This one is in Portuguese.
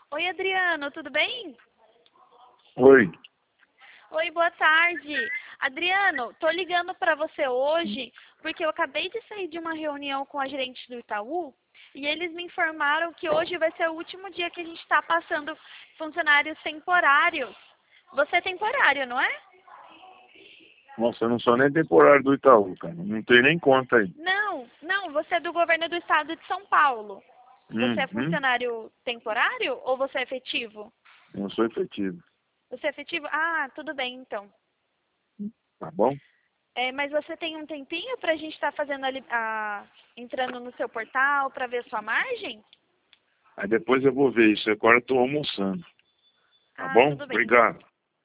Oi, Adriano, tudo bem? Oi. Oi, boa tarde. Adriano, tô ligando para você hoje porque eu acabei de sair de uma reunião com a gerente do Itaú e eles me informaram que hoje vai ser o último dia que a gente está passando funcionários temporários. Você é temporário, não é? Nossa, eu não sou nem temporário do Itaú, cara. Não tem nem conta aí. Não, você é do governo do estado de São Paulo. Você é Uhum. funcionário temporário ou você é efetivo? Eu não sou efetivo. Você é efetivo? Ah, tudo bem então. Tá bom? Mas você tem um tempinho para a gente estar fazendo entrando no seu portal para ver sua margem? Aí depois eu vou ver isso. Agora eu tô almoçando. Tá Ah, bom? tudo bem então. Obrigado.